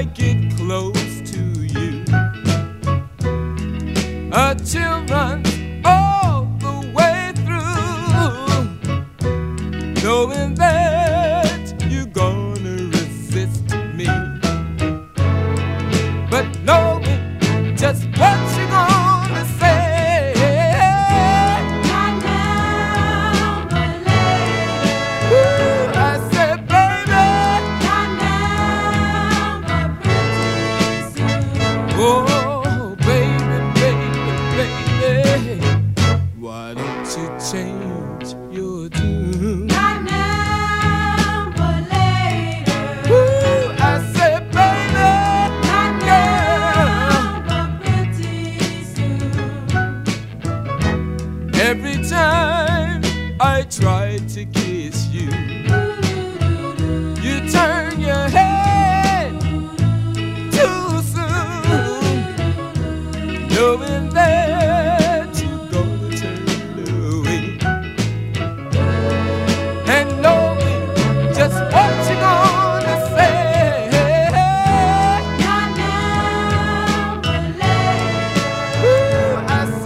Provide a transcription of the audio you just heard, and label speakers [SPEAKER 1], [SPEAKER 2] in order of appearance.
[SPEAKER 1] I get close to you. A chill runs all the way through, knowing that you're gonna resist me, but knowing just what you're gonna say. Oh, baby, baby, baby, why don't you change your tune?
[SPEAKER 2] Not now, but later.
[SPEAKER 1] Ooh, I said, baby,
[SPEAKER 2] Not
[SPEAKER 1] yeah.
[SPEAKER 2] now, but pretty soon.
[SPEAKER 1] Every time I try to kiss you,